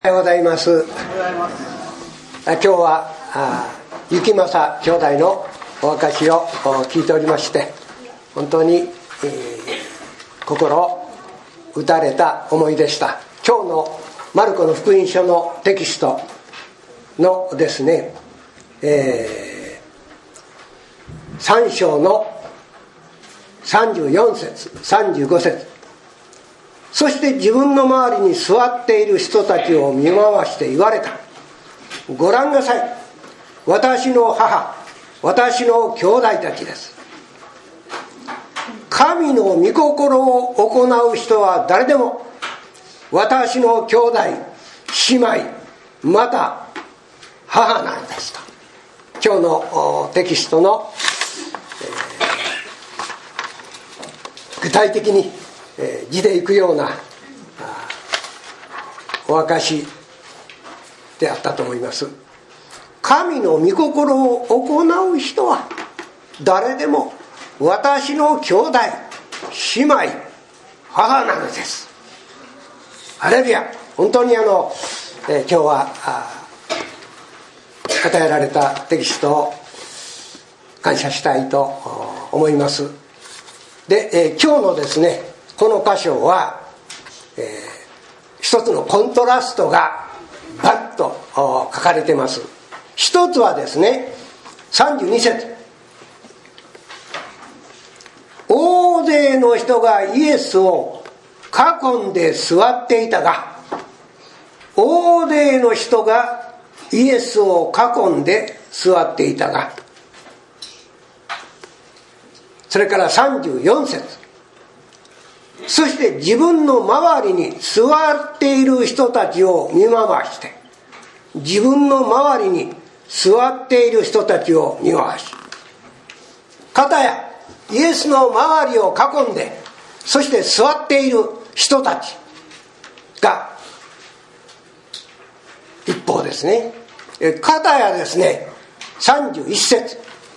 おはようございます。今日は幸正兄弟のお証しを聞いておりまして、本当に、心を打たれた思いでした。今日のマルコの福音書のテキストのですね、3章の34節35節、そして自分の周りに座っている人たちを見回して言われた。ご覧なさい、私の母、私の兄弟たちです。神の御心を行う人は誰でも私の兄弟、姉妹、また母なんですと。今日のテキストの、具体的に字でいくようなお証であったと思います。神の御心を行う人は誰でも私の兄弟、姉妹、母なのです。ハレルヤ。本当に今日は与えられたテキストを感謝したいと思います。で、今日のですねこの箇所は、一つのコントラストがバッと書かれています。一つはですね、32節、大勢の人がイエスを囲んで座っていたが、大勢の人がイエスを囲んで座っていたが、それから34節、そして自分の周りに座っている人たちを見回して、自分の周りに座っている人たちを見回し、片やイエスの周りを囲んで、そして座っている人たちが一方ですね、片やですね31節、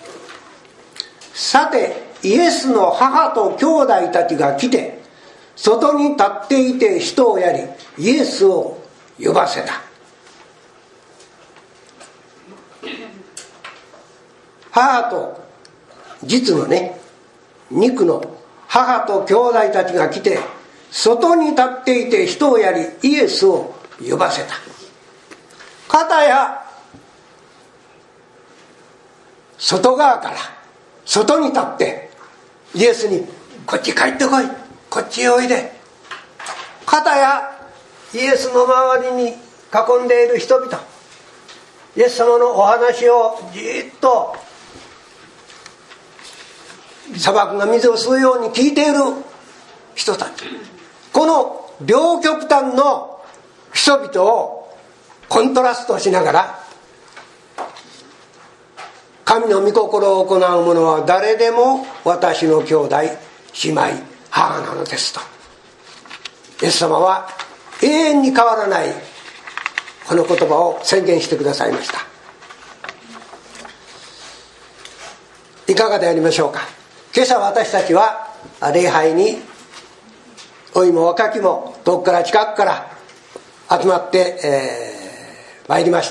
さてイエスの母と兄弟たちが来て外に立っていて人をやり、イエスを呼ばせた。母と、実のね、肉の母と兄弟たちが来て外に立っていて人をやり、イエスを呼ばせた。片や外側から外に立ってイエスに、こっち帰ってこい、こっちへおいで。片やイエスの周りに囲んでいる人々、イエス様のお話をじっと砂漠が水を吸うように聞いている人たち、この両極端の人々をコントラストしながら、神の御心を行う者は誰でも私の兄弟、姉妹、母なのですと、イエス様は永遠に変わらないこの言葉を宣言してくださいました。いかがでありましょうか。今朝私たちは礼拝に老いも若きも遠くから近くから集まって、参りました。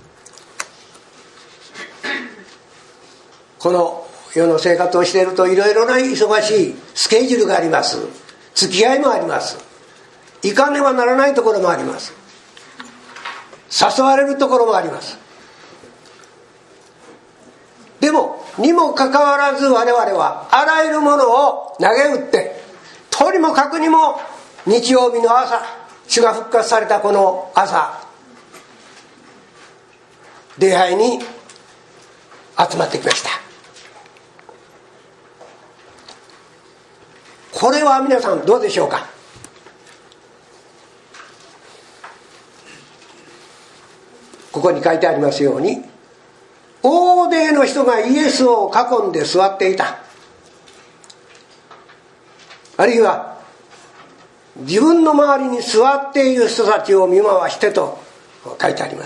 この世の生活をしているといろいろな忙しいスケジュールがあります。付き合いもあります。行かねばならないところもあります。誘われるところもあります。でもにもかかわらず我々はあらゆるものを投げ打って、とにもかくにも日曜日の朝、主が復活されたこの朝、礼拝に集まってきました。これは皆さんどうでしょうか。ここに書いてありますように、大勢の人がイエスを囲んで座っていた。あるいは自分の周りに座っている人たちを見回してと書いてあります。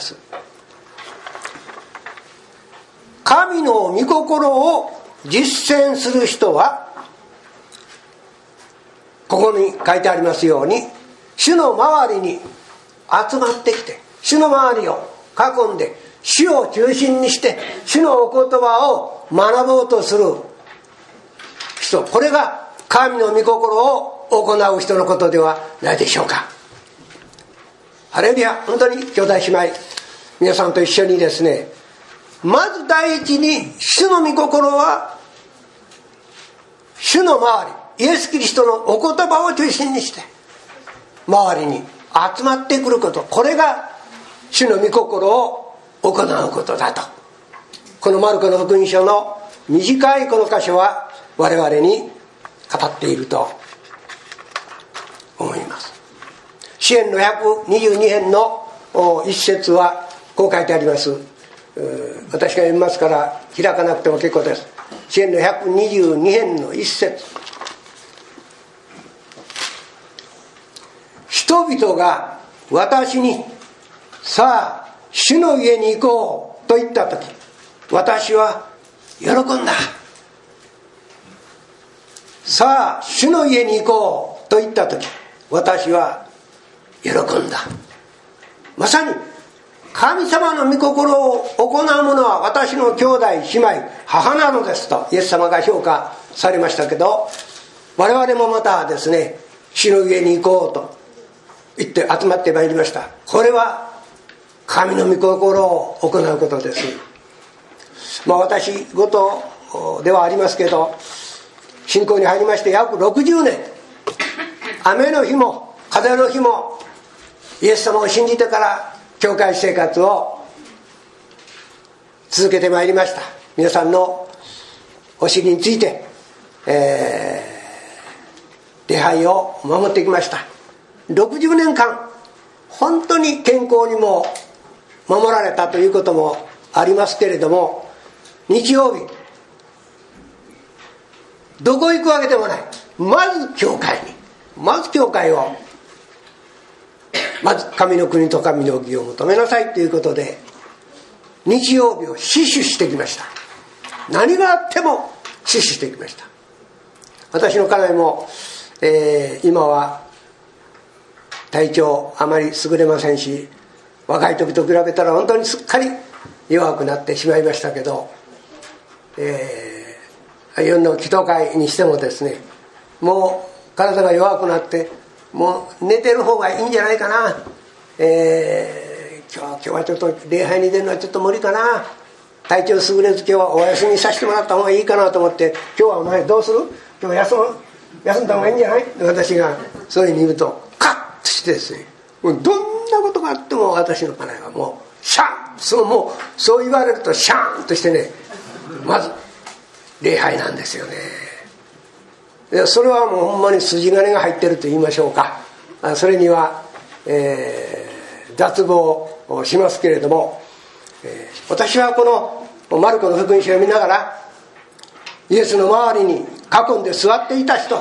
神の御心を実践する人は、ここに書いてありますように、主の周りに集まってきて、主の周りを囲んで、主を中心にして主のお言葉を学ぼうとする人、これが神の御心を行う人のことではないでしょうか。ハレルヤ。本当に兄弟姉妹皆さんと一緒にですね、まず第一に主の御心は主の周り、イエス・キリストのお言葉を中心にして周りに集まってくること、これが主の御心を行うことだと、このマルコの福音書の短いこの箇所は我々に語っていると思います。詩編の122編の一節はこう書いてあります。私が読みますから開かなくても結構です。詩編の122編の一節、人々が私にさあ主の家に行こうと言ったとき、私は喜んだ。さあ主の家に行こうと言ったとき、私は喜んだ。まさに神様の御心を行う者は私の兄弟姉妹母なのですとイエス様が評価されましたけど、我々もまたですね、主の家に行こうと言って集まってまいりました。これは神の御心を行うことです。私事ではありますけど、信仰に入りまして約60年、雨の日も風の日もイエス様を信じてから教会生活を続けてまいりました。皆さんのお尻について、礼拝を守ってきました。60年間本当に健康にも守られたということもありますけれども、日曜日どこ行くわけでもない、まず教会に、まず教会を、まず神の国と神の義を求めなさいということで日曜日を死守してきました。何があっても死守してきました。私の家内も、今は体調あまり優れませんし、若い時と比べたら本当にすっかり弱くなってしまいましたけど、夜の祈祷会にしてもですね、もう体が弱くなってもう寝てる方がいいんじゃないかな、今日はちょっと礼拝に出るのはちょっと無理かな、体調優れず今日はお休みさせてもらった方がいいかなと思って、今日はお前どうする、今日休んだ方がいいんじゃない、私がそういうふうに言うとカッとしてですね、もうどんなことがあっても私の家内はもうシャン、もうそう言われるとシャーンとしてね、まず礼拝なんですよね。それはもうほんまに筋金が入ってると言いましょうか、それには、脱帽をしますけれども、私はこのマルコの福音書を読みながら、イエスの周りに囲んで座っていた人、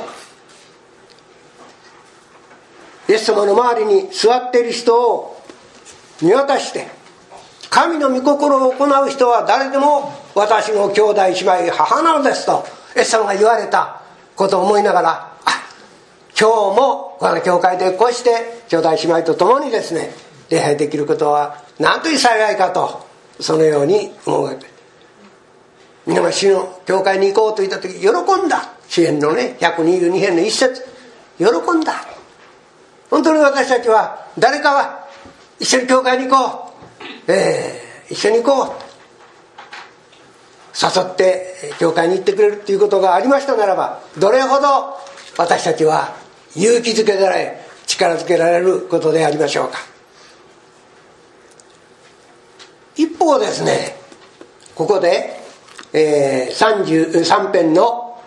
イエス様の周りに座っている人を見渡して、神の御心を行う人は誰でも私の兄弟姉妹母なのですとイエス様が言われたことを思いながら、今日もこの教会でこうして兄弟姉妹と共にですね礼拝できることはなんという幸いかと、そのように思うわけです。皆が主の教会に行こうと言った時喜んだ。詩編のね122編の一節、喜んだ。本当に私たちは誰かは一緒に教会に行こう、一緒に行こう誘って教会に行ってくれるということがありましたならば、どれほど私たちは勇気づけられ力づけられることでありましょうか。一方ですね、ここで、33編の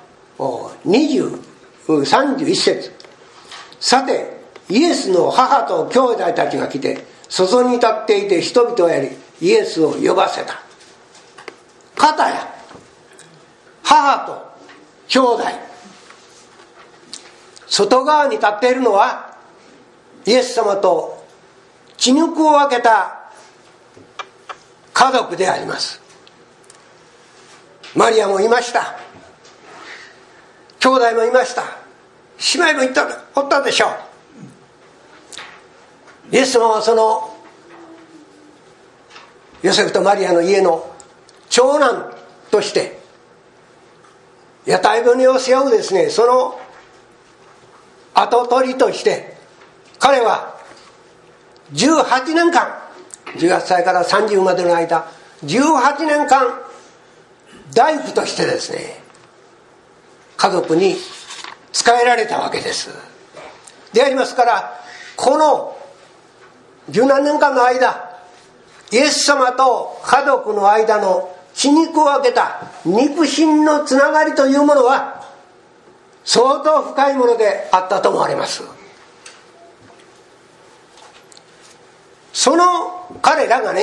31節、さてイエスの母と兄弟たちが来て外に立っていて人々をやりイエスを呼ばせた。片や母と兄弟、外側に立っているのはイエス様と血肉を分けた家族であります。マリアもいました、兄弟もいました、姉妹もおったでしょう。 イエス様はそのヨセフとマリアの家の長男として屋台骨を背負うですね、その跡取りとして彼は18年間、18歳から30までの間18年間大工としてですね、家族に仕えられたわけですでありますから、この十何年間の間、イエス様と家族の間の血肉を分けた肉親のつながりというものは相当深いものであったと思われます。その彼らが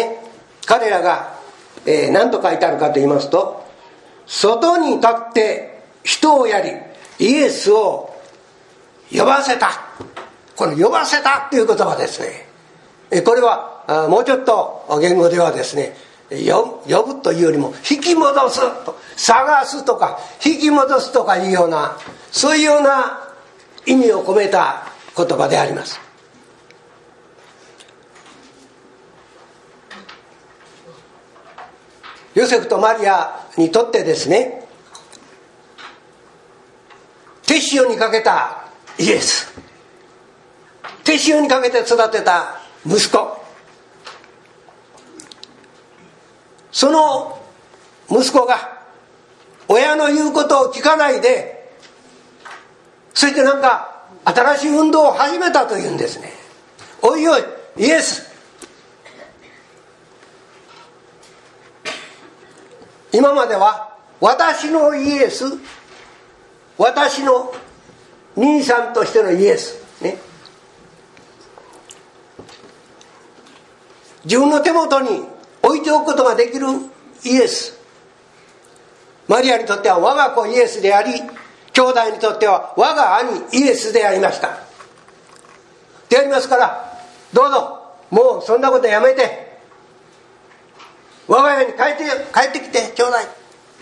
何と書いてあるかと言いますと、外に立って人をやりイエスを呼ばせた。この呼ばせたという言葉ですね。これはもうちょっと言語ではですね、呼ぶというよりも引き戻すと、探すとか引き戻すとかいうような、そういうような意味を込めた言葉であります。ヨセフとマリアにとってですね、手塩にかけたイエス、手塩にかけて育てた息子、その息子が親の言うことを聞かないで、そしてなんか新しい運動を始めたというんですね。おいおいイエス、今までは私のイエス、私の兄さんとしてのイエスね、自分の手元に置いておくことができるイエス、マリアにとっては我が子イエスであり、兄弟にとっては我が兄イエスでありましたでありますから、どうぞもうそんなことやめて我が家に帰ってきてちょうだい。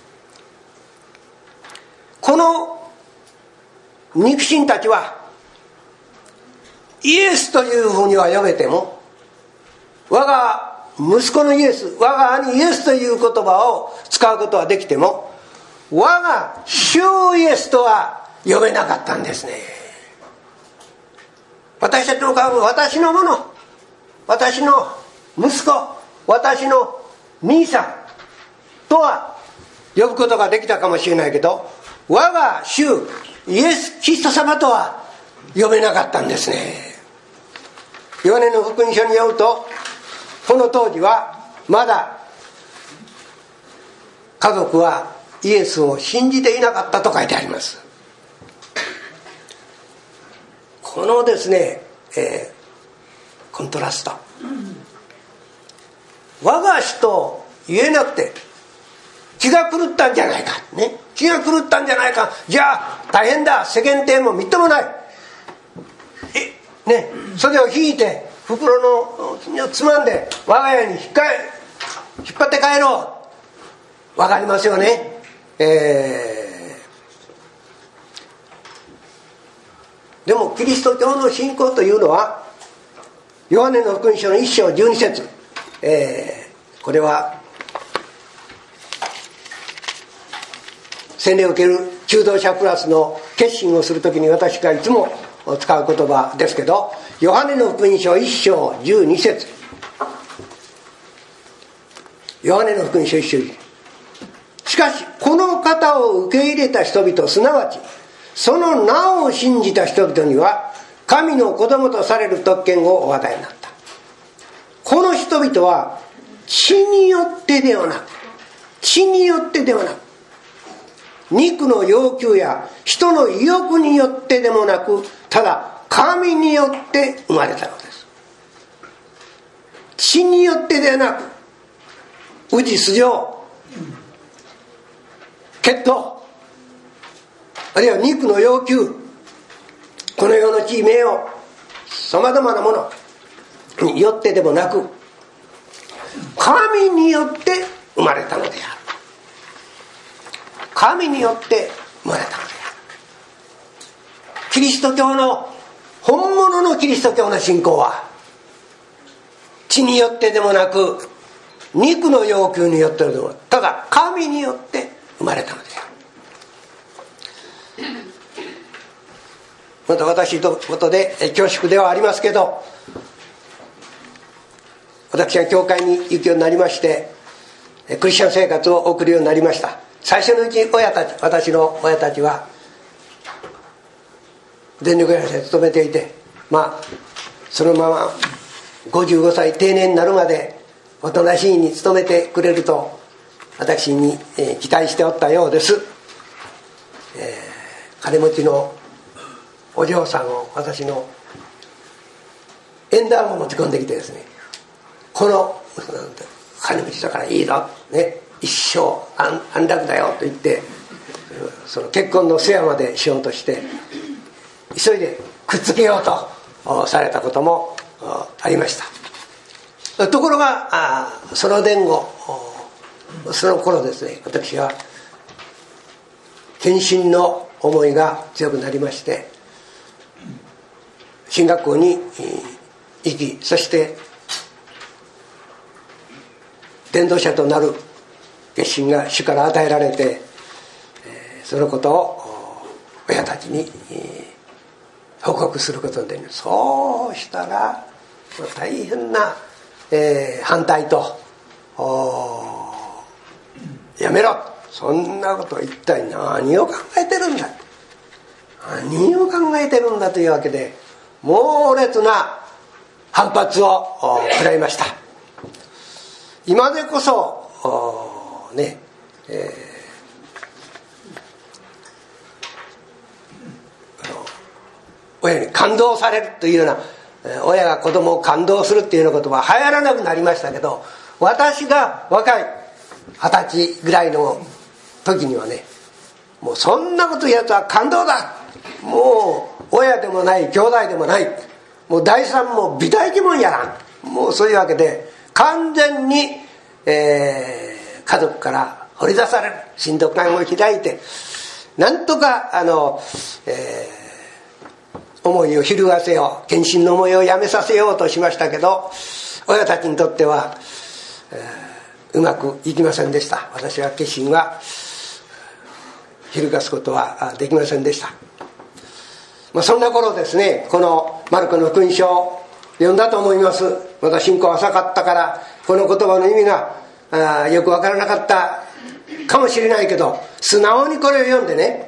この肉親たちはイエスというふうには呼べても、我が息子のイエス、我が兄イエスという言葉を使うことはできても、我が主イエスとは呼べなかったんですね。私たちの顔、私のもの、私の息子、私の兄さんとは呼ぶことができたかもしれないけど、我が主イエス・キリスト様とは呼べなかったんですね。ヨハネの福音書によると、この当時はまだ家族はイエスを信じていなかったと書いてあります。このですね、コントラスト、我が主と言えなくて気が狂ったんじゃないかね、気が狂ったんじゃないか、じゃあ大変だ、世間体もみっともないね、それを引いて袋のつまんで我が家に引っ張って帰ろう、わかりますよね。でもキリスト教の信仰というのは、ヨハネの福音書の1章12節、これは洗礼を受ける中道者クラスの決心をするときに私がいつも使う言葉ですけど、ヨハネの福音書1章12節、ヨハネの福音書1章12節、しかしこの方を受け入れた人々、すなわちその名を信じた人々には神の子供とされる特権をお与えになった。この人々は血によってではなく、肉の要求や人の意欲によってでもなく、ただ神によって生まれたのです。血によってではなく、氏素性、血統、あるいは肉の要求、この世の地名をさまざまなものによってでもなく、神によって生まれたのである。神によって生まれたのである。キリスト教の本物のキリスト教の信仰は血によってでもなく、肉の要求によってでもなく、ただ神によって生まれたのである。また私のことで恐縮ではありますけど、私が教会に行くようになりまして、クリスチャン生活を送るようになりました。最初のうち私の親たちは電力会社に勤めていて、そのまま55歳定年になるまでおとなしいに勤めてくれると私に期待しておったようです。金持ちのお嬢さんを私の縁談を持ち込んできてですね、この金持ちだからいいぞ、ね、一生安楽だよと言って、その結婚の世話までしようとして急いでくっつけようとされたこともありました。ところがその前後、その頃ですね、私は献身の思いが強くなりまして、進学校に行き、そして伝道者となる決心が主から与えられて、そのことを親たちに報告することになります。そうしたら大変な反対と、やめろ、そんなこと一体何を考えてるんだ、何を考えてるんだというわけで、猛烈な反発を食らいました。今でこそ親に感動されるというような、親が子供を感動するっていうような言葉は流行らなくなりましたけど、私が若い20歳ぐらいの時にはね、もうそんなこと言うやつは感動だ、もう親でもない兄弟でもない、もう第三も美大気もんやらん、もうそういうわけで完全に、家族から掘り出される、親族会を開いてなんとか思いを揺るがせよう、献身の思いをやめさせようとしましたけど、親たちにとっては、うまくいきませんでした。私は決心は揺るがすことはできませんでした。そんな頃ですね、このマルコの福音書を読んだと思います。まだ信仰浅かったからこの言葉の意味がよくわからなかったかもしれないけど、素直にこれを読んでね、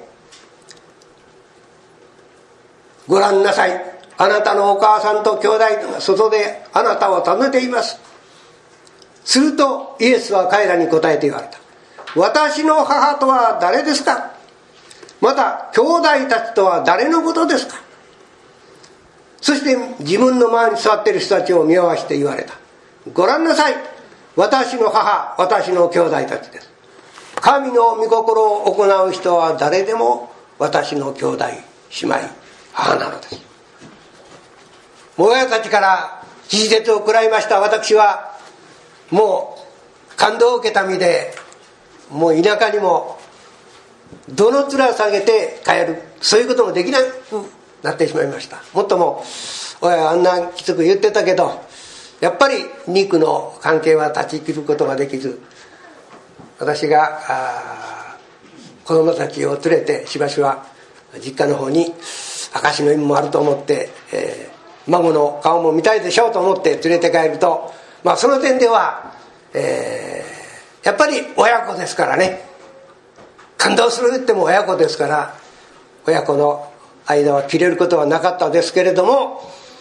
ご覧なさい、あなたのお母さんと兄弟が外であなたを訪ねています。するとイエスは彼らに答えて言われた。私の母とは誰ですか？また兄弟たちとは誰のことですか？そして自分の前に座っている人たちを見合わせて言われた。ご覧なさい、私の母、私の兄弟たちです。神の御心を行う人は誰でも私の兄弟姉妹母なのです。親たちから気絶を食らいました私は、もう感動を受けた身で、もう田舎にもどの面下げて帰る、そういうこともできなくなってしまいました。もっとも親はあんなきつく言ってたけど、やっぱり肉の関係は断ち切ることができず、私が子供たちを連れてしばしば実家の方に、証の意味もあると思って、孫の顔も見たいでしょうと思って連れて帰ると、その点では、やっぱり親子ですからね、感動する言っても親子ですから、親子の間は切れることはなかったですけれども、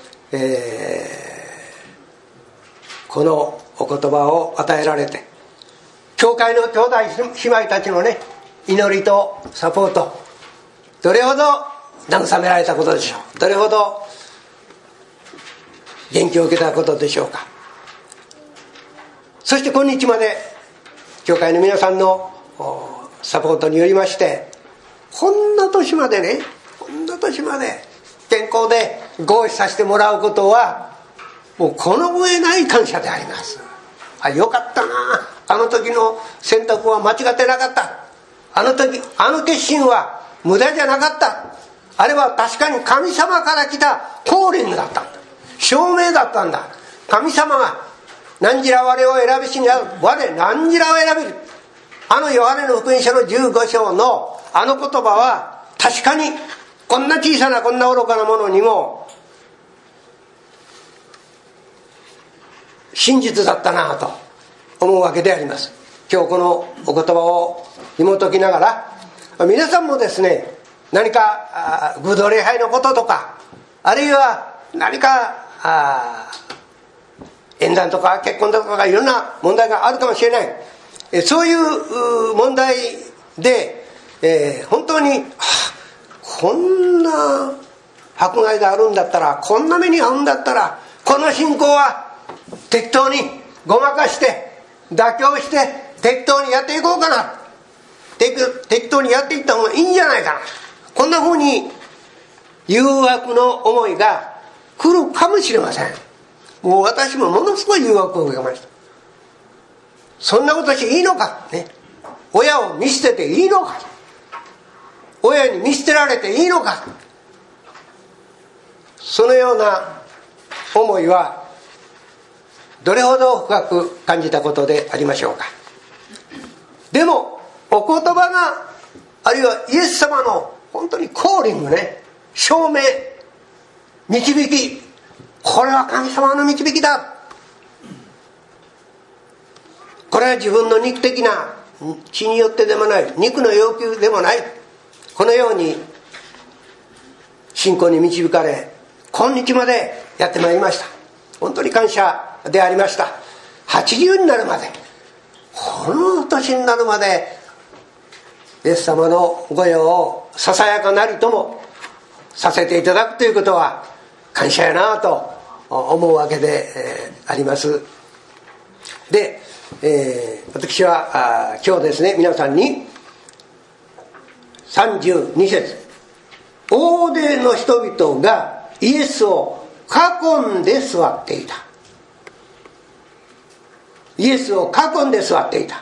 このお言葉を与えられて、教会の兄弟姉妹たちのね、祈りとサポート、どれほど慰められたことでしょう。どれほど元気を受けたことでしょうか。そして今日まで教会の皆さんのサポートによりまして、こんな年までね、こんな年まで健康で合意させてもらうことは、もうこの上ない感謝であります。よかったな、あの時の選択は間違ってなかった、あの時あの決心は無駄じゃなかった、あれは確かに神様から来たコーリングだったんだ、証明だったんだ、神様が何じら我を選びしには我何じらを選びる。ヨハネの福音書の15章の言葉は確かにこんな小さなこんな愚かなものにも真実だったなと思うわけであります。今日このお言葉を紐解きながら、皆さんもですね、何か偶像礼拝のこととか、あるいは何か縁談とか結婚とかいろんな問題があるかもしれない。そういう問題で、本当にこんな迫害があるんだったら、こんな目に遭うんだったら、この信仰は適当にごまかして妥協して適当にやっていこうかな、適当にやっていった方がいいんじゃないかな、こんなふうに誘惑の思いが来るかもしれません。もう私もものすごい誘惑を受けました。そんなことしていいのか、ね、親を見捨てていいのか、親に見捨てられていいのか、そのような思いはどれほど深く感じたことでありましょうか。でもお言葉が、あるいはイエス様の本当にコーリングね、証明、導き、これは神様の導きだ、これは自分の肉的な血によってでもない、肉の要求でもない、このように信仰に導かれ今日までやってまいりました。本当に感謝でありました。80になるまで、この年になるまでイエス様の御用をささやかなりともさせていただくということは感謝やなと思うわけであります。で、私は今日ですね、皆さんに32節、大勢の人々がイエスを囲んで座っていた。イエスを囲んで座っていた、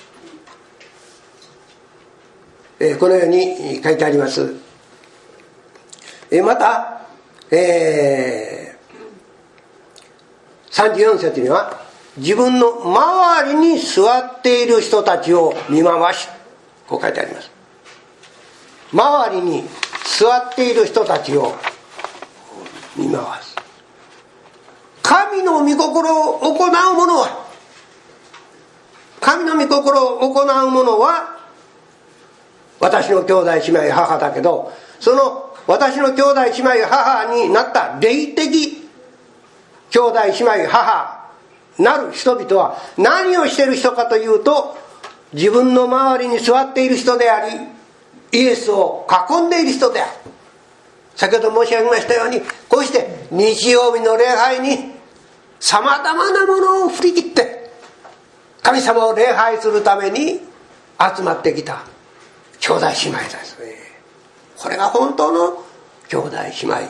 このように書いてあります。また、34節には自分の周りに座っている人たちを見回し、こう書いてあります。周りに座っている人たちを見回す。神の御心を行う者は、神の御心を行う者は私の兄弟姉妹母だけど、その私の兄弟姉妹母になった霊的兄弟姉妹母なる人々は何をしている人かというと、自分の周りに座っている人であり、イエスを囲んでいる人である。先ほど申し上げましたように、こうして日曜日の礼拝にさまざまなものを振り切って神様を礼拝するために集まってきた兄弟姉妹ですね。これが本当の兄弟姉妹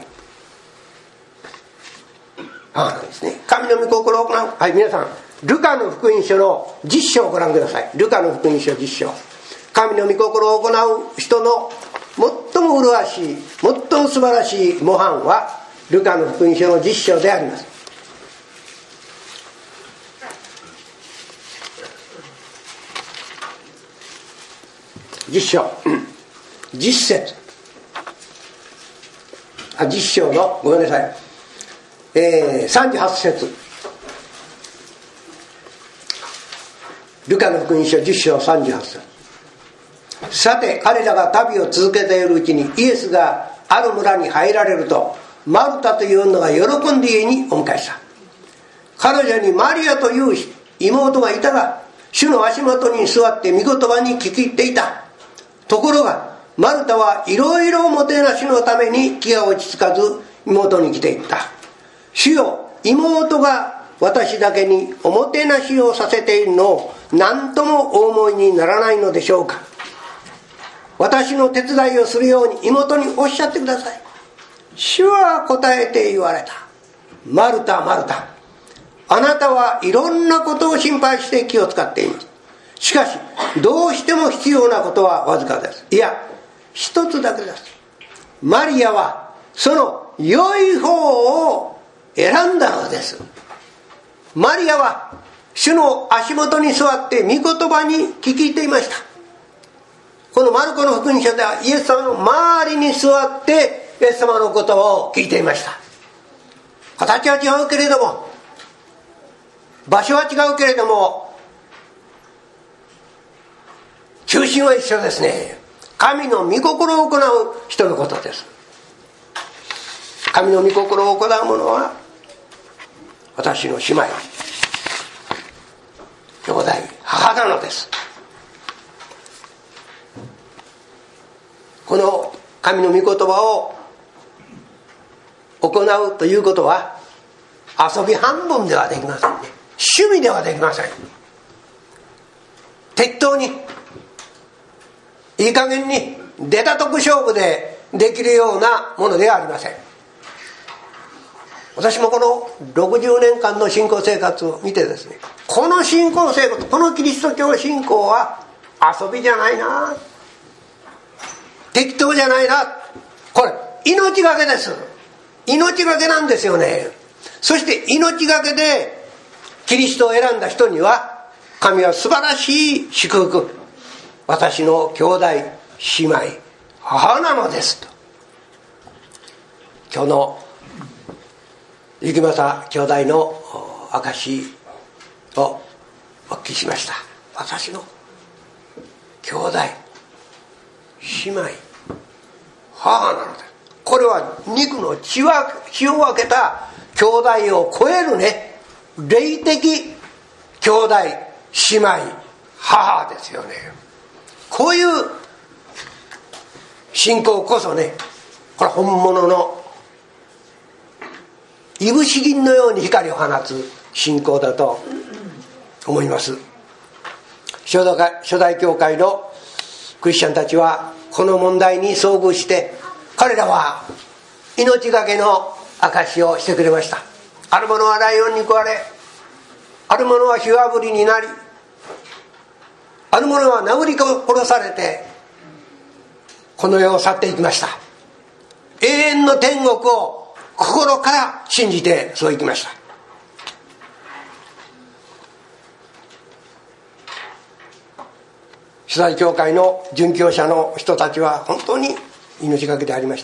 なんですね。神の御心を行う。はい、皆さん、ルカの福音書の10章をご覧ください。ルカの福音書10章。神の御心を行う人の最も麗しい、最も素晴らしい模範はルカの福音書の10章であります。10章10節、10章のごめんなさい、38節、ルカの福音書10章38節。さて彼らが旅を続けているうちにイエスがある村に入られると、マルタという女が喜んで家にお迎えした。彼女にマリアという妹がいたが、主の足元に座って御言葉に聞き入っていた。ところがマルタはいろいろもてなしのために気が落ち着かず妹に来ていった。主よ、妹が私だけにおもてなしをさせているのを何ともお思いにならないのでしょうか。私の手伝いをするように妹におっしゃってください。主は答えて言われた。マルタ、マルタ、あなたはいろんなことを心配して気を使っています。しかしどうしても必要なことはわずかです。いや、一つだけです。マリアはその良い方を選んだのです。 マリアは主の足元に座って御言葉に聞いていました。このマルコの福音書ではイエス様の周りに座ってイエス様の言葉を聞いていました。形は違うけれども、場所は違うけれども、中心は一緒ですね。神の御心を行う人のことです。神の御心を行う者は私の姉妹、兄弟、母なのです。この神の御言葉を行うということは遊び半分ではできませんね。趣味ではできません。適当にいい加減に出たとこ勝負でできるようなものではありません。私もこの60年間の信仰生活を見てですね、この信仰生活、このキリスト教信仰は遊びじゃないな、適当じゃないな、これ命がけです。命がけなんですよね。そして命がけでキリストを選んだ人には神は素晴らしい祝福、私の兄弟姉妹母なのですと。今日の雪政兄弟の証をお聞きしました。私の兄弟姉妹母なのです。これは肉の血を分けた兄弟を超えるね、霊的兄弟姉妹母ですよね。こういう信仰こそね、これ本物のいぶし銀のように光を放つ信仰だと思います。初代教会のクリスチャンたちはこの問題に遭遇して、彼らは命がけの証しをしてくれました。ある者はライオンに食われ、ある者は火あぶりになり、ある者は殴り殺されてこの世を去っていきました。永遠の天国を心から信じてそう生きました。初代教会の殉教者の人たちは本当に命がけでありました。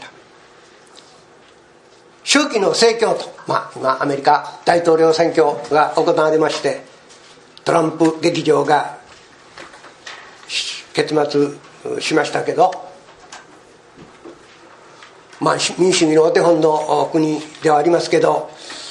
初期の正教徒、今アメリカ大統領選挙が行われまして、トランプ劇場が結末しましたけど、民主主義のお手本の国ではありますけど、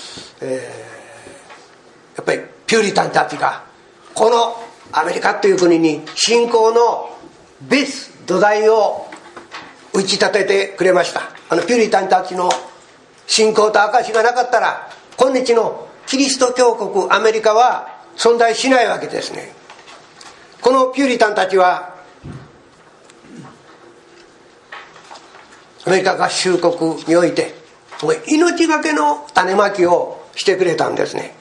やっぱりピューリタンたちがこのアメリカという国に信仰のベース土台を打ち立ててくれました。ピューリタンたちの信仰と証がなかったら今日のキリスト教国アメリカは存在しないわけですね。このピューリタンたちはアメリカ合衆国において命がけの種まきをしてくれたんですね。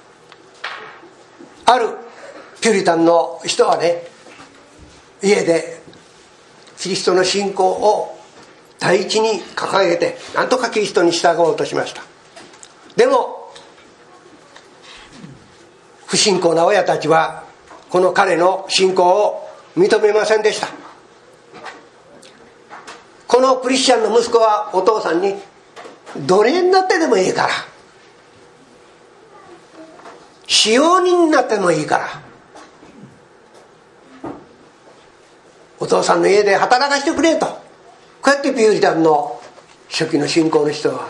あるピューリタンの人はね、家でキリストの信仰を第一に掲げてなんとかキリストに従おうとしました。でも不信仰な親たちはこの彼の信仰を認めませんでした。このクリスチャンの息子はお父さんに、奴隷になってでもいいから、使用人になってもいいから、お父さんの家で働かせてくれと、こうやってピューリタンの初期の信仰の人は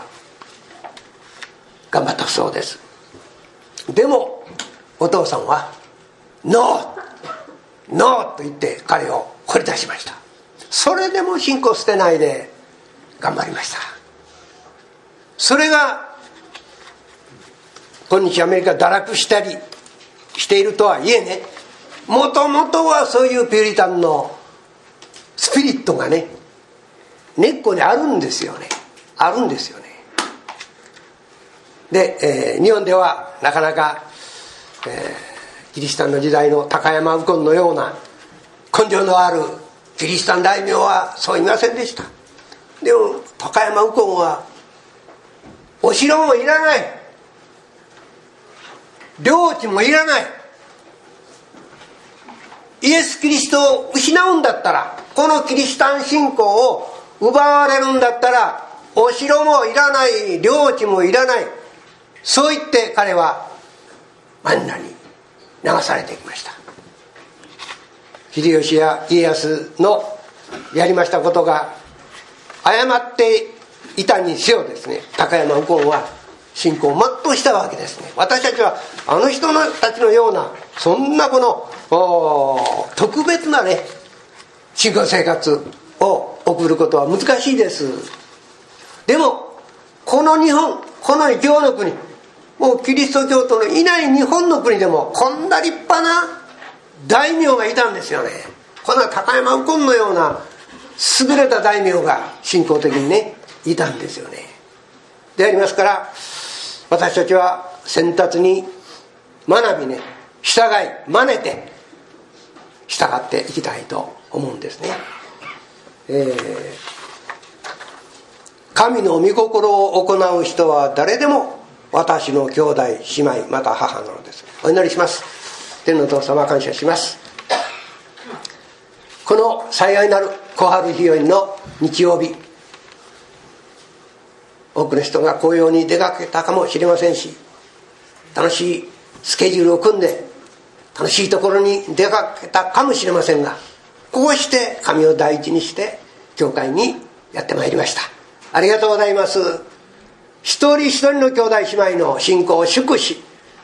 頑張ったそうです。でもお父さんはノーノーと言って彼を掘り出しました。それでも信仰捨てないで頑張りました。それが今日アメリカ堕落したりしているとはいえね、もともとはそういうピューリタンのスピリットがね、根っこにあるんですよね。あるんですよね。で、日本ではなかなか、キリシタンの時代の高山右近のような根性のあるキリシタン大名はそういませんでした。でも高山右近はお城もいらない、 領地もいらない。イエス・キリストを失うんだったら、このキリシタン信仰を奪われるんだったら、お城もいらない、領地もいらない、そう言って彼はマンナに流されていきました。秀吉や家康のやりましたことが誤っていたにせよですね、高山右近は信仰を全うしたわけですね。私たちはあの人たちのようなそんなこの特別なね信仰生活を送ることは難しいです。でもこの日本、この異教の国、もうキリスト教徒のいない日本の国でもこんな立派な大名がいたんですよね。この高山右近のような優れた大名が信仰的にねいたんですよね。でありますから、私たちは先達に学びね、従い真似て従っていきたいと思うんですね。神の御心を行う人は誰でも私の兄弟姉妹また母なのです。お祈りします。天のお父様、感謝します。この幸いなる小春日和の日曜日、多くの人が紅葉に出かけたかもしれませんし、楽しいスケジュールを組んで楽しいところに出かけたかもしれませんが、こうして神を第一にして教会にやってまいりました。ありがとうございます。一人一人の兄弟姉妹の信仰を祝し、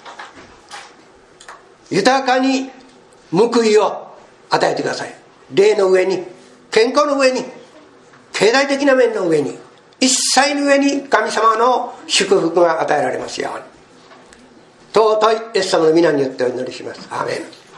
豊かに報いを与えてください。霊の上に、健康の上に、経済的な面の上に、一切の上に神様の祝福が与えられますように。尊いイエス様の皆によってお祈りします。アーメン。